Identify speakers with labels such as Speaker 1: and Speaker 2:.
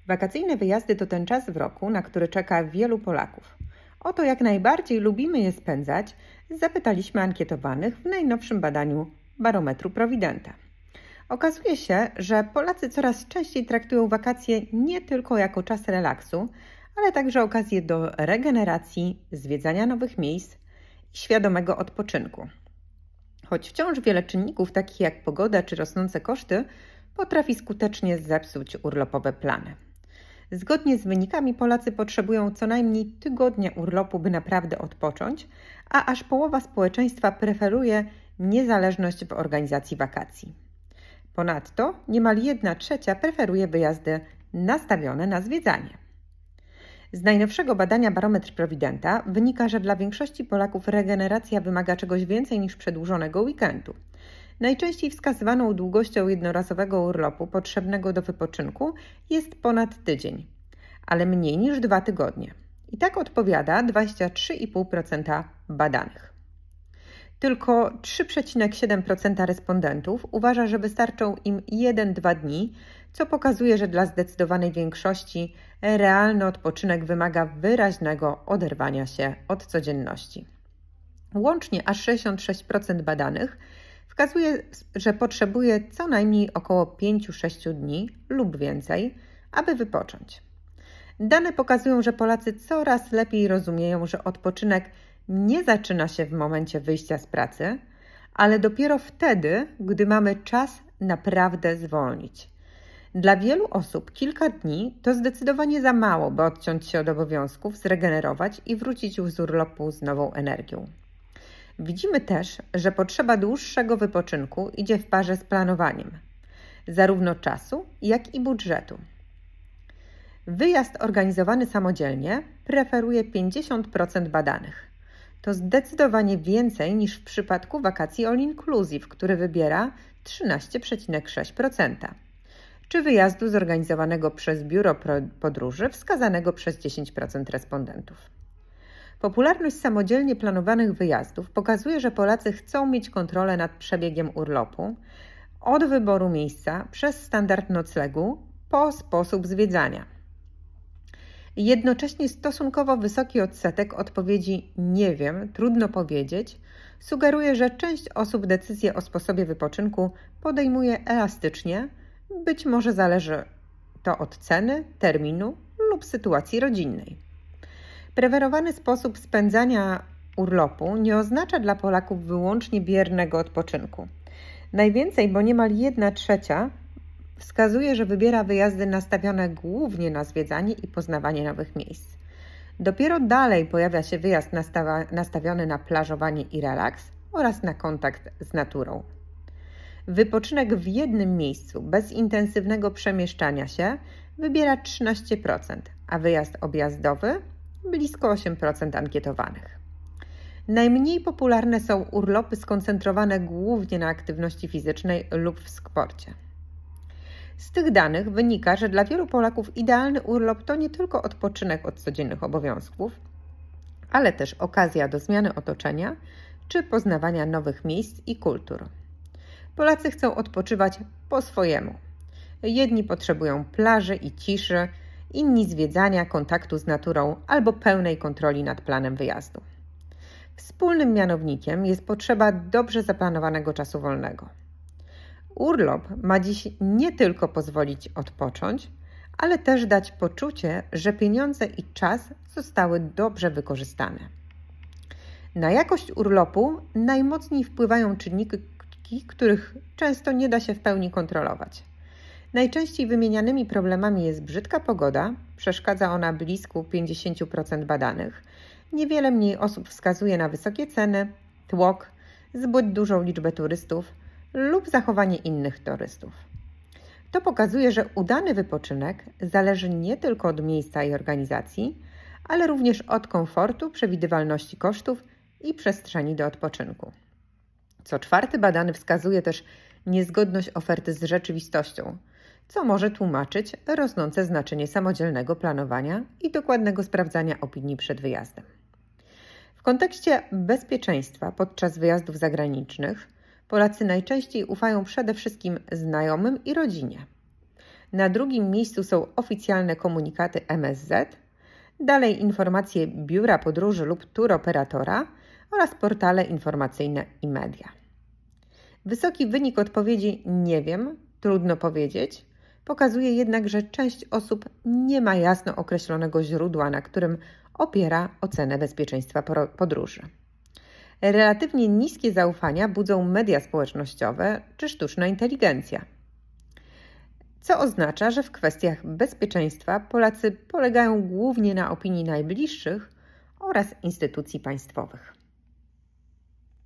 Speaker 1: Wakacyjne wyjazdy to ten czas w roku, na który czeka wielu Polaków. O to, jak najbardziej lubimy je spędzać, zapytaliśmy ankietowanych w najnowszym badaniu Barometru Prowidenta. Okazuje się, że Polacy coraz częściej traktują wakacje nie tylko jako czas relaksu, ale także okazję do regeneracji, zwiedzania nowych miejsc i świadomego odpoczynku. Choć wciąż wiele czynników, takich jak pogoda czy rosnące koszty, potrafi skutecznie zepsuć urlopowe plany. Zgodnie z wynikami Polacy potrzebują co najmniej tygodnia urlopu, by naprawdę odpocząć, a aż połowa społeczeństwa preferuje niezależność w organizacji wakacji. Ponadto niemal 1/3 preferuje wyjazdy nastawione na zwiedzanie. Z najnowszego badania Barometr Prowidenta wynika, że dla większości Polaków regeneracja wymaga czegoś więcej niż przedłużonego weekendu. Najczęściej wskazywaną długością jednorazowego urlopu potrzebnego do wypoczynku jest ponad tydzień, ale mniej niż 2 tygodnie. I tak odpowiada 23,5% badanych. Tylko 3,7% respondentów uważa, że wystarczą im 1-2 dni, co pokazuje, że dla zdecydowanej większości realny odpoczynek wymaga wyraźnego oderwania się od codzienności. Łącznie aż 66% badanych wskazuje, że potrzebuje co najmniej około 5-6 dni lub więcej, aby wypocząć. Dane pokazują, że Polacy coraz lepiej rozumieją, że odpoczynek nie zaczyna się w momencie wyjścia z pracy, ale dopiero wtedy, gdy mamy czas naprawdę zwolnić. Dla wielu osób kilka dni to zdecydowanie za mało, by odciąć się od obowiązków, zregenerować i wrócić z urlopu z nową energią. Widzimy też, że potrzeba dłuższego wypoczynku idzie w parze z planowaniem, zarówno czasu, jak i budżetu. Wyjazd organizowany samodzielnie preferuje 50% badanych. To zdecydowanie więcej niż w przypadku wakacji all inclusive, który wybiera 13,6%, czy wyjazdu zorganizowanego przez biuro podróży wskazanego przez 10% respondentów. Popularność samodzielnie planowanych wyjazdów pokazuje, że Polacy chcą mieć kontrolę nad przebiegiem urlopu, od wyboru miejsca przez standard noclegu po sposób zwiedzania. Jednocześnie stosunkowo wysoki odsetek odpowiedzi „nie wiem, trudno powiedzieć” sugeruje, że część osób decyzję o sposobie wypoczynku podejmuje elastycznie, być może zależy to od ceny, terminu lub sytuacji rodzinnej. Preferowany sposób spędzania urlopu nie oznacza dla Polaków wyłącznie biernego odpoczynku. Najwięcej, bo niemal 1/3 wskazuje, że wybiera wyjazdy nastawione głównie na zwiedzanie i poznawanie nowych miejsc. Dopiero dalej pojawia się wyjazd nastawiony na plażowanie i relaks oraz na kontakt z naturą. Wypoczynek w jednym miejscu bez intensywnego przemieszczania się wybiera 13%, a wyjazd objazdowy blisko 8% ankietowanych. Najmniej popularne są urlopy skoncentrowane głównie na aktywności fizycznej lub w sporcie. Z tych danych wynika, że dla wielu Polaków idealny urlop to nie tylko odpoczynek od codziennych obowiązków, ale też okazja do zmiany otoczenia czy poznawania nowych miejsc i kultur. Polacy chcą odpoczywać po swojemu. Jedni potrzebują plaży i ciszy, inni zwiedzania, kontaktu z naturą albo pełnej kontroli nad planem wyjazdu. Wspólnym mianownikiem jest potrzeba dobrze zaplanowanego czasu wolnego. Urlop ma dziś nie tylko pozwolić odpocząć, ale też dać poczucie, że pieniądze i czas zostały dobrze wykorzystane. Na jakość urlopu najmocniej wpływają czynniki, których często nie da się w pełni kontrolować. Najczęściej wymienianymi problemami jest brzydka pogoda, przeszkadza ona blisko 50% badanych. Niewiele mniej osób wskazuje na wysokie ceny, tłok, zbyt dużą liczbę turystów lub zachowanie innych turystów. To pokazuje, że udany wypoczynek zależy nie tylko od miejsca i organizacji, ale również od komfortu, przewidywalności kosztów i przestrzeni do odpoczynku. Co 4. badany wskazuje też niezgodność oferty z rzeczywistością, co może tłumaczyć rosnące znaczenie samodzielnego planowania i dokładnego sprawdzania opinii przed wyjazdem. W kontekście bezpieczeństwa podczas wyjazdów zagranicznych Polacy najczęściej ufają przede wszystkim znajomym i rodzinie. Na drugim miejscu są oficjalne komunikaty MSZ, dalej informacje biura podróży lub touroperatora oraz portale informacyjne i media. Wysoki wynik odpowiedzi "nie wiem", "trudno powiedzieć" pokazuje jednak, że część osób nie ma jasno określonego źródła, na którym opiera ocenę bezpieczeństwa podróży. Relatywnie niskie zaufania budzą media społecznościowe czy sztuczna inteligencja, co oznacza, że w kwestiach bezpieczeństwa Polacy polegają głównie na opinii najbliższych oraz instytucji państwowych.